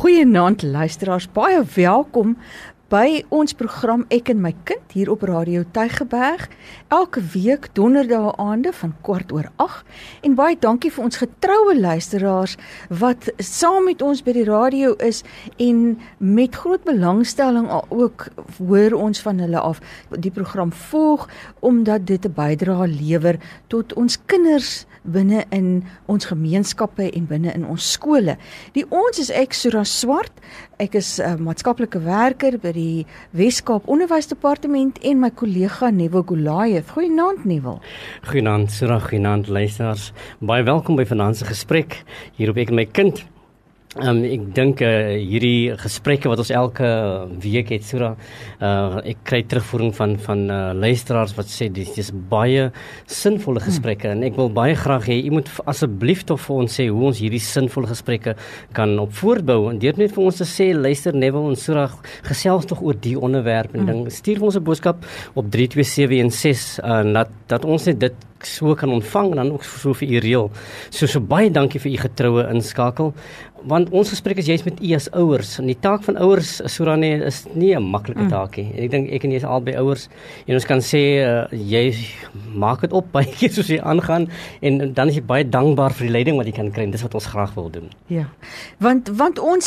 Goeienaand luisteraars, baie welkom by ons program Ek en my kind hier op Radio Tygerberg. Elke week donderdae aande van 7:15 en baie dankie vir ons getroue luisteraars wat saam met ons by die radio is en met groot belangstelling ook hoor ons van hulle af die program volg omdat dit 'n bydrae lewer tot ons kinders binne in ons gemeenskappe en binne in ons skole. Die ons is ek Sura Swart. Ek is maatskaplike werker by die Wes-Kaap Onderwysdepartement en my kollega Neville Goliath. Goeienaand Neville. Goeienaand Sura, goeienaand luisteraars. Baie welkom by vanaand se gesprek hier op Ek en my kind. Ek dink hierdie gesprekke wat ons elke week het, Sura, ek kry terugvoering van luisteraars wat sê dit is baie sinvolle gesprekke en ek wil baie graag hê, jy moet asseblief toch vir ons sê hoe ons hierdie sinvolle gesprekke kan op voortbou en deur net vir ons te sê, luister Neville en Sura, gesels toch oor die onderwerp en dan stuur vir ons 'n boodskap op 32716 dat ons net dit so kan ontvang en dan ook so vir u reël. So baie dankie vir u getroue inskakel, want ons gesprek is juist met u as ouers, en die taak van ouers, Sura, is nie 'n maklike taak nie. Ek dink ek en jy is albei ouers, en ons kan sê, jy maak dit op baie keer soos jy aangaan, en dan is jy baie dankbaar vir die leiding wat jy kan kry, en dis wat ons graag wil doen. Ja, want ons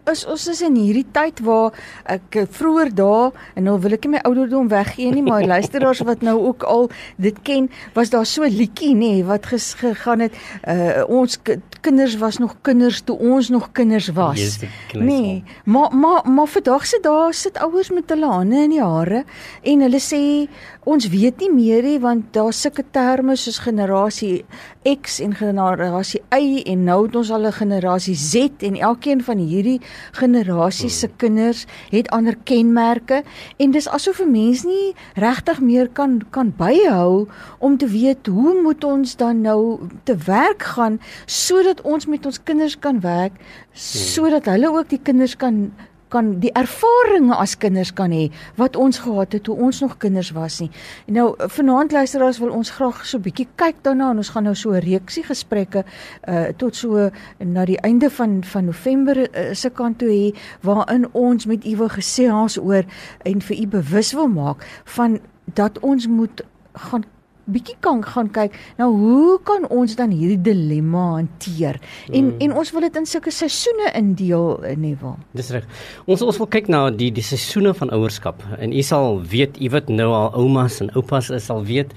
is in hierdie tyd waar ek vroeër daar, en nou wil ek nie my ouderdom weggee nie, maar luisteraars wat nou ook al dit ken, was daar so 'n liedjie, nee, wat gegaan het, ons kinders was nog kinders toe ons nog kinders was. Yes, nee, maar vandag daar sit ouers met hulle hande in die hare en hulle sê ons weet nie meer nie, want daar sulke terme soos generasie X en generasie Y en nou het ons al 'n generasie Z en elkeen van hierdie generasie se kinders het ander kenmerke en dis asof 'n mens nie regtig meer kan byhou om te weet hoe moet ons dan nou te werk gaan sodat ons met ons kinders kan werk, sodat hulle ook die kinders kan die ervarings as kinders kan hê, wat ons gehad het, toe ons nog kinders was nie. Nou, vanaand luisteraars wil ons graag so 'n bietjie kyk daarna, en ons gaan nou so 'n reeksie gesprekke, tot so na die einde van November se kant toe hê, waarin ons met u wil gesels oor, en vir u bewus wil maak, van dat ons moet bietjie kan gaan kyk, nou hoe kan ons dan hierdie dilemma hanteer? En ons wil dit in sulke seisoene indeel, Neville. Dis reg. Ons wil kyk na die seisoene van ouerskap. En u sal weet, u wat nou al oumas en oupas is, sal weet,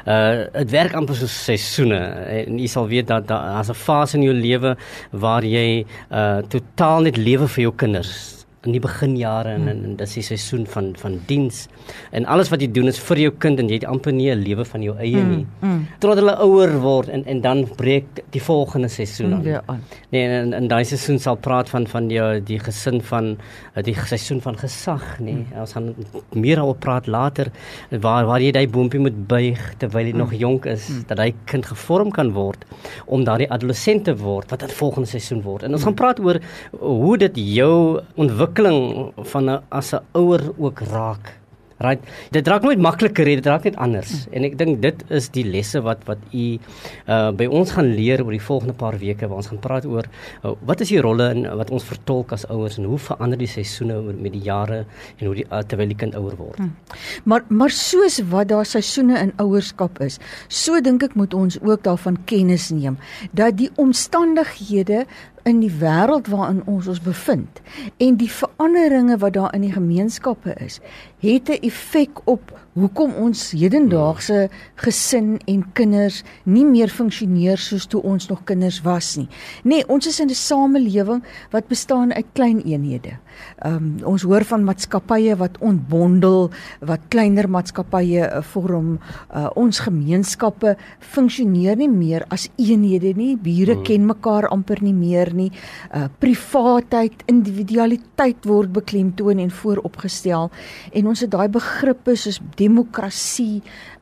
het werk amper soos seisoene. En u sal weet dat daar's 'n fase in jou lewe waar jy totaal net lewe vir jou kinders. In die beginjare en dis die seisoen van diens. En alles wat jy doen is vir jou kind en jy het amper nie 'n lewe van jou eie nie. Totdat hulle ouer word en dan breek die volgende seisoen aan. Nee, en daai seisoen sal praat van die gesin van die seisoen van gesag, nee. Ons gaan meer daaroor praat later waar jy daai boompie moet buig terwyl jy nog jonk is, dat hy kind gevorm kan word om daardie adolescent te word wat dit volgende seisoen word. En ons gaan praat oor hoe dit jou ontwikkeling van as 'n ouer ook raak. Right? Dit raak nooit makliker, dit raak net anders. En ek dink dit is die lesse wat u by ons gaan leer oor die volgende paar weke, waar ons gaan praat oor wat is die rolle en wat ons vertolk as ouers en hoe verander die seisoene met die jare en hoe terwyl die kind ouer word. Maar soos wat daar seisoene in ouerskap is, so dink ek moet ons ook daarvan kennis neem, dat die omstandighede in die wêreld waarin ons bevind en die veranderinge wat daar in die gemeenskappe is, het 'n effek op hoekom ons hedendaagse gesin en kinders nie meer funksioneer soos toe ons nog kinders was nie. Nee, ons is in 'n samelewing wat bestaan uit klein eenhede. Ons hoor van maatskappye wat ontbondel, wat kleiner maatskappye vorm. Ons gemeenskappe funksioneer nie meer as eenhede nie. Bure ken mekaar amper nie meer nie. Privaatheid, individualiteit word beklemtoon en vooropgestel. En ons het daai begrippe soos demokrasie,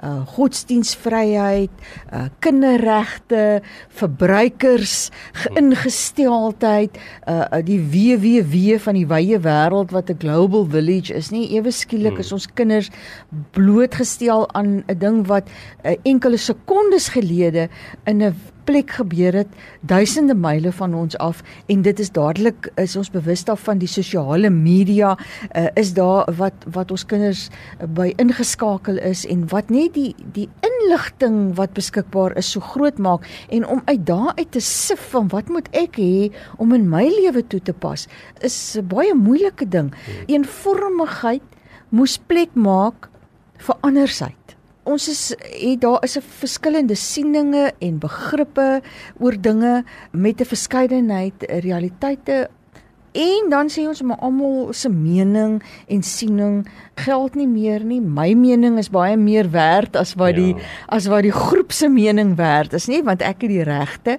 godsdienstvryheid, kinderregte, verbruikers, ingesteldheid, die WWW van die wye wêreld wat 'n global village is, nie ewe skielik is ons kinders blootgestel aan 'n ding wat enkele sekondes gelede in 'n plek gebeur het, duisende myle van ons af, en dit is dadelik, is ons bewus daarvan, die sosiale media, is daar wat ons kinders by ingeskakel is, en wat net die inligting wat beskikbaar is so groot maak, en om uit daaruit te sif van wat moet ek hê om in my lewe toe te pas, is 'n baie moeilike ding. Eenvormigheid moes plek maak vir andersheid. Daar is 'n verskillende sieninge en begrippe oor dinge met 'n verskeidenheid realiteite, en dan sê ons maar almal se mening en siening geld nie meer nie. My mening is baie meer werd as wat die groep se mening werd is, nie, want ek het die regte.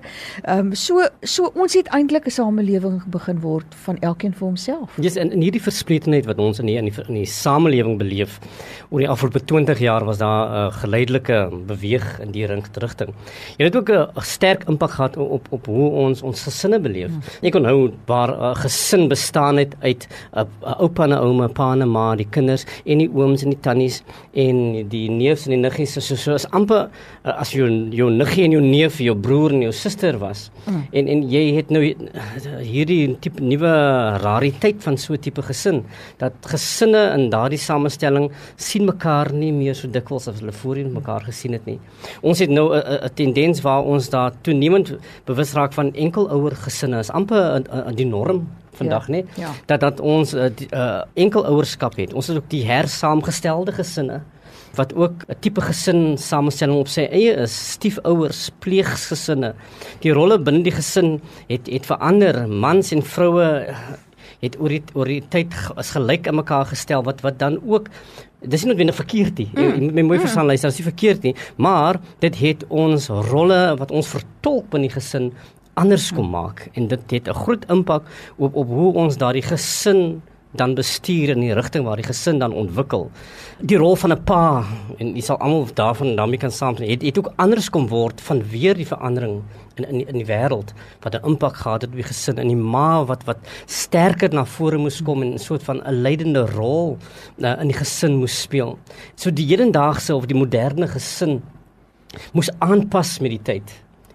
So ons het eintlik 'n samelewing begin word van elkeen vir homself. Yes, en hierdie verspletenheid wat ons in die samelewing beleef, oor die afgelope 20 jaar was daar 'n geleidelike beweeg in die rigting. Jy het ook 'n sterk impak gehad op hoe ons gesinne beleef. Jy kon nou waar gesin bestaan het uit 'n oupa en 'n ouma, pa en 'n ma, die kinders en die ooms en die tannies en die neefs en die niggies, so as amper as jou niggie en jou neef, jou broer en jou suster was. En jy het nou hierdie tipe nuwe rariteit van so 'n tipe gesin, dat gesinne in daardie samestelling sien mekaar nie meer so dikwels as hulle voorheen mekaar gesien het nie. Ons het nou 'n tendens waar ons daar toenemend bewus raak van enkelouer gesinne, is amper die norm vandag, nie? Dat ons enkelouerskap het. Ons het ook die hersaamgestelde gesinne, wat ook 'n tipe gesin samestelling op sy eie is, stiefouers, pleeggesinne. Die rolle binne die gesin het verander. Mans en vroue het oor die tyd as gelyk in mekaar gestel, wat dan ook, dis nie noodwendig verkeerd nie, jy moet my mooi verstaan, luister, dis nie verkeerd nie, maar dit het ons rolle, wat ons vertolk binne die gesin, anders kom maak, en dit het 'n groot impak op hoe ons daardie gesin dan bestuur in die rigting waar die gesin dan ontwikkel. Die rol van 'n pa, en jy sal almal daarmee kan saamstem, het ook anders kom word vanweer die verandering in die wêreld, wat 'n impak gehad het op die gesin, en die ma wat sterker na vore moes kom en 'n soort van 'n leidende rol in die gesin moes speel. So die hedendaagse of die moderne gesin moes aanpas met die tyd.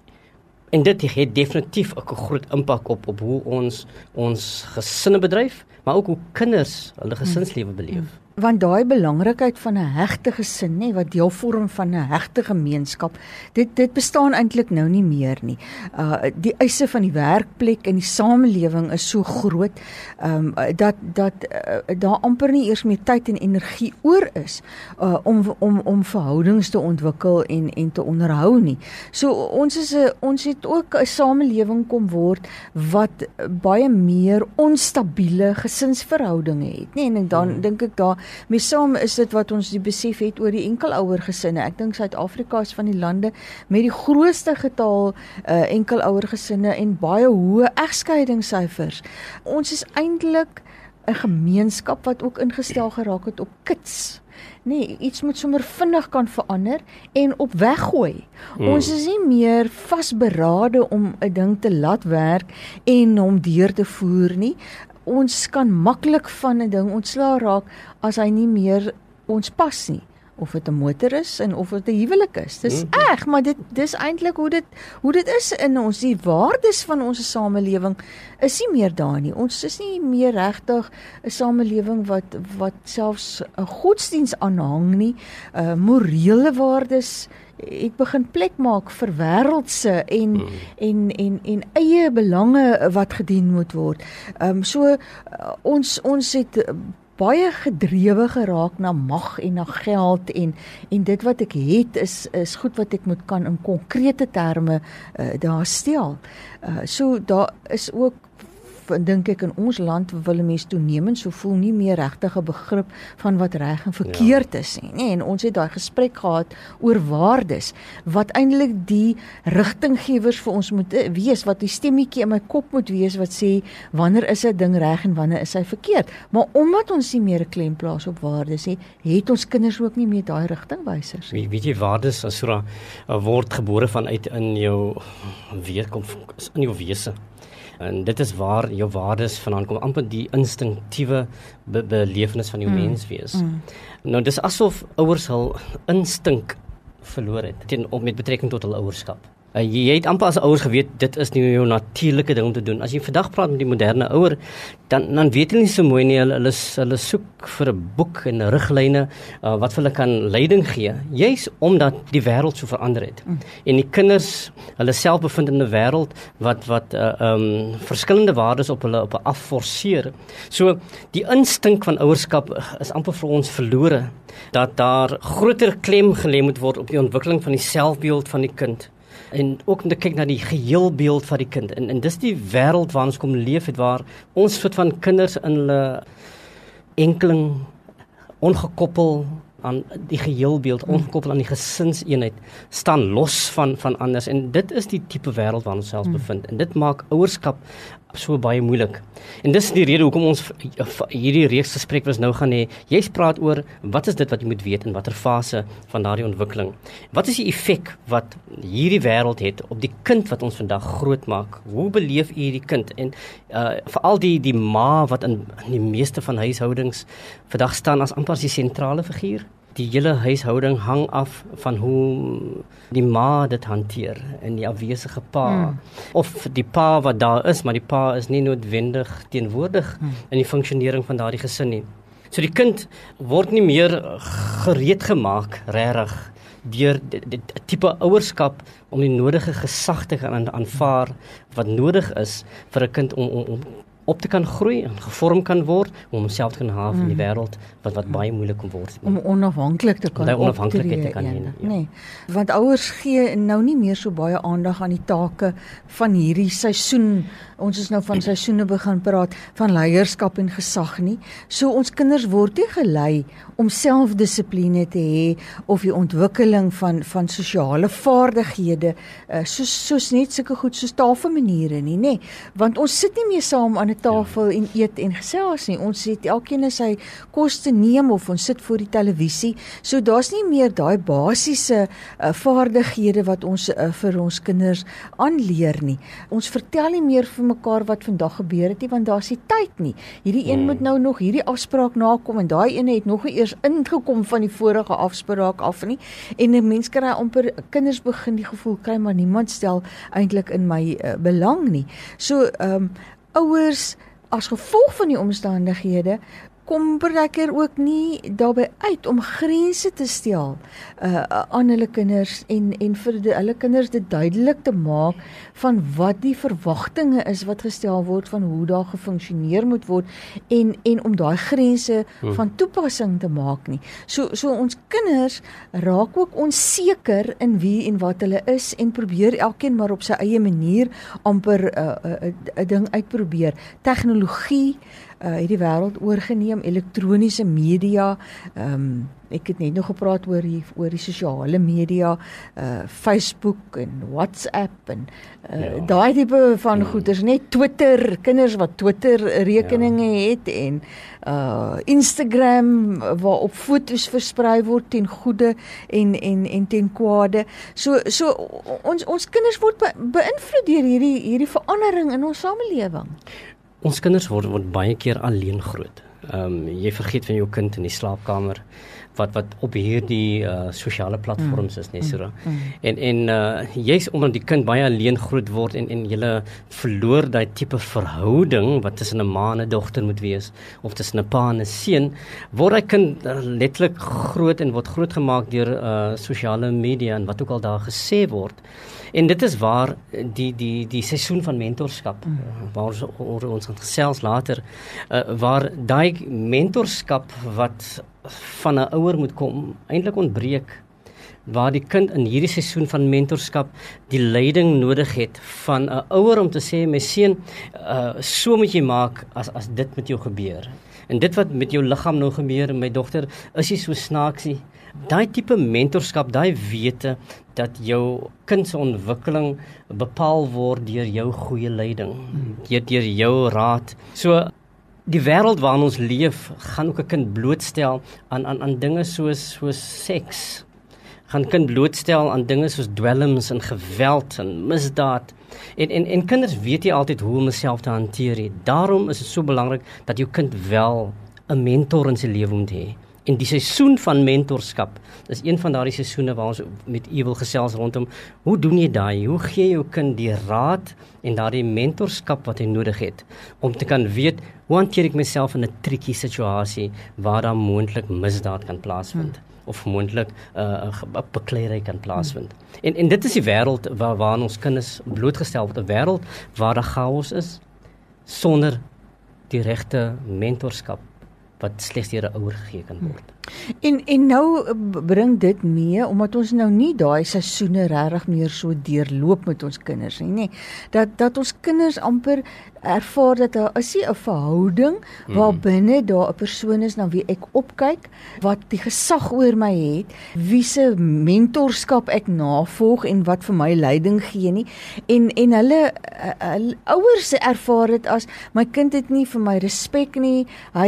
En dit het definitief ook 'n groot impak op hoe ons gesinne bedryf, maar ook hoe kinders hulle gesinslewe beleef. Want daai belangrikheid van 'n hegte gesin, nê, wat deel vorm van 'n hegte gemeenskap, dit bestaan eintlik nou nie meer nie. Die eise van die werkplek en die samelewing is so groot, dat daar amper nie eers meer tyd en energie oor is om verhoudings te ontwikkel en te onderhou nie. So ons het ook 'n samelewing kom word wat baie meer onstabiele gesinsverhoudinge het, nê, en dan dink ek daar mee saam is dit wat ons die besef het oor die enkelouer gesinne. Ek dink Suid-Afrika is van die lande met die grootste getal enkelouer gesinne en baie hoë egskeidingssyfers. Ons is eintlik 'n gemeenskap wat ook ingestel geraak het op kits. Nee, iets moet sommer vinnig kan verander en op weggooi. Ons is nie meer vasberade om 'n ding te laat werk en hom deur te voer nie. Ons kan maklik van 'n ding ontslaa raak as hy nie meer ons pas nie. Of dit 'n motor is en of dit 'n huwelik is. Dis reg, maar dis eintlik hoe dit is in ons. Die waardes van ons samelewing is nie meer daar nie. Ons is nie meer regtig 'n samelewing wat selfs 'n godsdiens aanhang nie. Morele waardes het begin plek maak vir wêreldse en eie belange wat gedien moet word. Ons het baie gedrewe geraak na mag en na geld en dit wat ek het is goed wat ek moet kan in konkrete terme daar stel. So daar is ook, dink ek, in ons land wil 'n mens toenemend so voel nie meer regtig 'n begrip van wat reg en verkeerd is nie. En ons het daai gesprek gehad oor waardes wat eintlik die rigtinggewers vir ons moet wees, wat die stemmetjie in my kop moet wees wat sê wanneer is 'n ding reg en wanneer is hy verkeerd. Maar omdat ons nie meer 'n klem plaas op waardes het ons kinders ook nie meer daai rigtingwysers. Weet jy, waardes Asura word gebore vanuit in jou wese. En dit is waar jou waardes vandaan kom, amper die instinktiewe belewenis van jou menswees. Nou, dis asof ouers hul instink verloor het, met betrekking tot hul ouerskap. Jy het amper as ouers geweet, dit is nie jou natuurlike ding om te doen. As jy vandag praat met die moderne ouer, dan weet hulle nie so mooi nie, hulle soek vir 'n boek en riglyne wat vir hulle kan leiding gee, juis omdat die wêreld so verander het. En die kinders, hulle self bevind in 'n wêreld wat verskillende waardes op hulle afforceer. So, die instink van ouerskap is amper vir ons verlore, dat daar groter klem gelê moet word op die ontwikkeling van die selfbeeld van die kind. En ook om te kyk na die geheelbeeld van die kind. En dis die wêreld waar ons kom leef het, waar ons soort van kinders in hulle enkeling, ongekoppel aan die geheelbeeld, ongekoppel aan die gesinseenheid, staan los van anders. En dit is die tipe wêreld waar ons selfs bevind. En dit maak ouerskap so baie moeilik. En dis die rede hoekom ons hierdie reeks gesprek was nou gaan hê. Jy praat oor wat is dit wat jy moet weet in watter fase van daardie ontwikkeling. Wat is die effek wat hierdie wêreld het op die kind wat ons vandag grootmaak? Hoe beleef u hierdie kind? En veral die ma wat in die meeste van huishoudings vandag staan as amper as die sentrale figuur. Die hele huishouding hang af van hoe die ma dit hanteer en die afwesige pa. Of die pa wat daar is, maar die pa is nie noodwendig teenwoordig in die funksionering van daardie gesin nie. So die kind word nie meer gereed gemaak, regtig, deur die tipe ouerskap om die nodige gesag te kan aanvaar wat nodig is vir 'n kind om op te kan groei en gevorm kan word, om homself te kan haal in die wêreld wat baie moeilik kan word. Om onafhanklik te kan onafhanklikheid te kan hê. Nee, want ouers gee nou nie meer so baie aandag aan die take van hierdie seisoen. Ons is nou van seisoene begin praat, van leierskap en gesag nie. So ons kinders word nie gelei om selfdissipline te hê of die ontwikkeling van sosiale vaardighede, soos net sulke goed soos tafelmaniere nie, nê? Want ons sit nie meer saam aan 'n tafel en eet en gesels nie. Ons het elkeen in sy kos te neem of ons sit voor die televisie. So daar's nie meer daai basiese vaardighede wat ons vir ons kinders aanleer nie. Ons vertel nie meer vir mekaar wat vandag gebeur het nie, want daar's nie tyd nie. Hierdie een moet nou nog hierdie afspraak nakom en daai een het nog eers ingekom van die vorige afspraak af nie. En 'n mens kry amper, kinders begin die gevoel kry, maar niemand stel eintlik in my belang nie. So ouers, as gevolg van die omstandighede, kom partykeer ook nie daarby uit om grense te stel aan hulle kinders en vir hulle kinders dit duidelik te maak van wat die verwagtinge is wat gestel word van hoe daar gefunksioneer moet word en om daai grense van toepassing te maak nie. So ons kinders raak ook onseker in wie en wat hulle is en probeer elkeen maar op sy eie manier amper 'n ding uitprobeer. Tegnologie het die wêreld oorgeneem, elektroniese media, ek het net nog gepraat oor die sosiale media, Facebook en WhatsApp en daai tipe van goeders, net Twitter, kinders wat Twitter rekeninge het en Instagram waarop foto's versprei word ten goeie en ten kwade. So ons kinders word beïnvloed deur hierdie verandering in ons samelewing. Ons kinders word baie keer alleen groot. Jy vergeet van jou kind in die slaapkamer wat op hierdie sosiale platforms is, nee, so. En juis omdat die kind baie alleen groot word en jy verloor daai tipe verhouding wat tussen 'n ma en 'n dogter moet wees of tussen 'n pa en 'n seun, word hy kind letterlik groot en word grootgemaak deur sosiale media en wat ook al daar gesê word. En dit is waar die seisoen van mentorskap, waar ons gaan gesels later, waar daai mentorskap wat van 'n ouer moet kom, eintlik ontbreek, waar die kind in hierdie seisoen van mentorskap die leiding nodig het van 'n ouer om te sê, my seun, so moet jy maak as dit met jou gebeur. En dit wat met jou liggaam nou gebeur, my dogter, is jy so snaaksie. Daai tipe mentorskap, daai wete dat jou kind se ontwikkeling bepaal word deur jou goeie leiding, deur jou raad. So die wêreld waarin ons leef, gaan ook 'n kind blootstel aan dinge soos seks. Gaan kind blootstel aan dinge soos dwelms en geweld en misdaad. En kinders weet nie altyd hoe om homself te hanteer nie. Daarom is dit so belangrik dat jou kind wel 'n mentor in sy lewe moet hê. En die seisoen van mentorskap is een van daardie seisoene waar ons met u wil gesels rondom, hoe doen jy daai? Hoe gee jou kind die raad en daardie mentorskap wat hy nodig het, om te kan weet, hoe hanteer ek myself in 'n tricky situasie, waar daar moontlik misdaad kan plaasvind, of moontlik bekleierery kan plaasvind. En dit is die wêreld waarin ons kinders blootgestel word, 'n wêreld waar daar chaos is, sonder die regte mentorskap, wat slegs deur 'n ouer gegee kan word. En nou bring dit mee, omdat ons nou nie daai seisoene regtig meer so deurloop met ons kinders nie, dat ons kinders amper ervaar dat daar is nie 'n verhouding waarbinne daar 'n persoon is na wie ek opkyk, wat die gesag oor my het, wie se mentorskap ek navolg en wat vir my leiding gee nie. En hulle ouers ervaar dit as, my kind het nie vir my respek nie,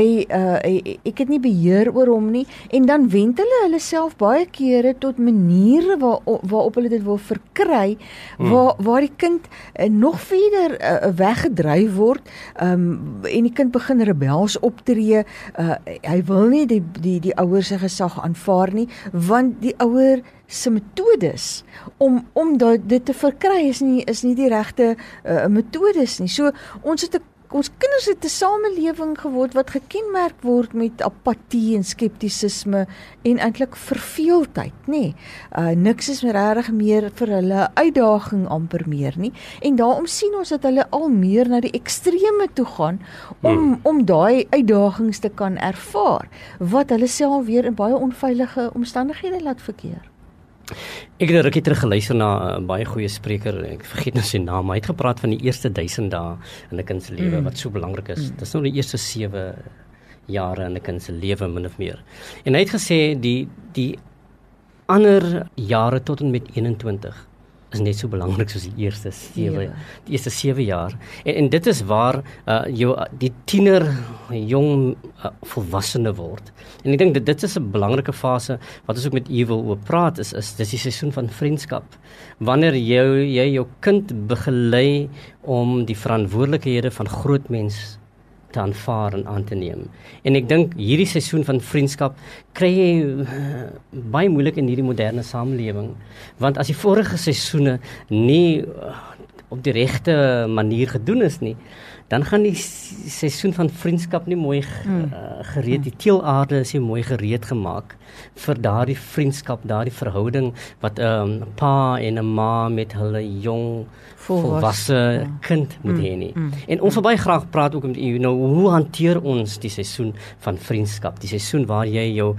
ek het nie beheer oor hom nie, en dan wend hulle self baie kere tot maniere waarop hulle dit wil verkry, waar die kind nog verder weggedryf word, en die kind begin rebels optree, hy wil nie die ouer se gesag aanvaar nie, want die ouer se metodes om dit te verkry is nie die regte metodes nie. So ons kinders het 'n samelewing geword wat gekenmerk word met apatie en skeptisisme en eintlik verveeldheid, nê. Niks is regtig meer vir hulle uitdaging amper meer nie. En daarom sien ons dat hulle al meer na die ekstreme toe gaan om daai uitdagings te kan ervaar, wat hulle self weer in baie onveilige omstandighede laat verkeer. Ek het 'n rukkie terug geluister na 'n baie goeie spreker, ek vergeet nou sy naam, maar hy het gepraat van die eerste 1000 dae in 'n kind se lewe, wat so belangrik is. Dit is nou die eerste 7 jare in 'n kind se lewe, min of meer. En hy het gesê, die ander jare tot en met 21 is net so belangrik soos die eerste 7 jaar. En dit is waar die tiener jong volwassene word. En ek dink dit is 'n belangrike fase wat ons ook met u wil oor praat, is dis die seisoen van vriendskap. Wanneer jy jou kind begelei om die verantwoordelikhede van groot mens te aanvaar en aan te neem. En ek dink hierdie seisoen van vriendskap kry jy baie moeilik in hierdie moderne samelewing, want as die vorige seisoene nie op die regte manier gedoen is nie, dan gaan die seisoen van vriendskap nie mooi gereed, die teelaarde is nie mooi gereed gemaak vir daardie vriendskap, daardie verhouding wat 'n pa en 'n ma met hulle jong volwasse kind moet hê nie. En ons wil baie graag praat ook met u, hoe hanteer ons die seisoen van vriendskap, die seisoen waar jy jou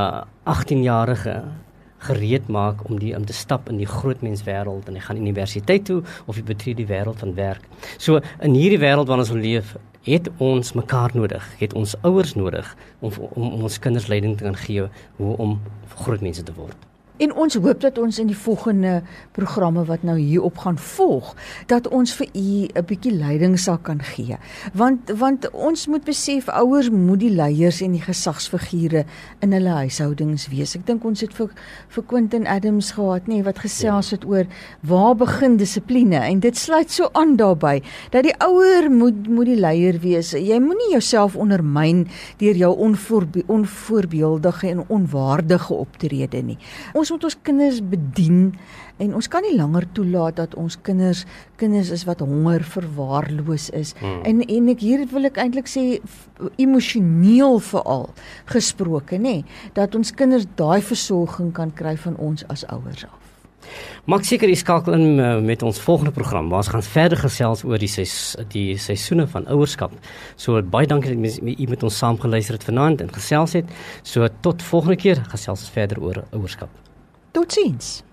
18-jarige gereed maak om te stap in die grootmenswêreld, en hy gaan universiteit toe of hy betree die wêreld van werk. So in hierdie wêreld waarin ons leef, het ons mekaar nodig, het ons ouers nodig om ons kinders leiding te kan gee hoe om grootmense te word. En ons hoop dat ons in die volgende programme wat nou hierop gaan volg, dat ons vir u 'n bietjie leiding sal kan gee. Want ons moet besef, ouers moet die leiers en die gesagsfigure in hulle huishoudings wees. Ek dink ons het vir Quentin Adams gehad, wat gesels het oor waar begin dissipline, en dit sluit so aan daarbey, dat die ouer moet die leier wees. Jy moenie jouself ondermyn deur jou onvoorbeeldige en onwaardige optrede nie. Ons moet ons kinders bedien, en ons kan nie langer toelaat dat ons kinders is wat honger verwaarloos is. En hier wil ek eintlik sê, emosioneel veral gesproke, dat ons kinders daai versorging kan kry van ons as ouers af. Maak seker jy skakel in met ons volgende program, waar ons gaan verder gesels oor die seisoene van ouerskap. So baie dankie dat u met ons saam geluister het vanaand en gesels het. So tot volgende keer gesels ons verder oor ouerskap. Totsiens.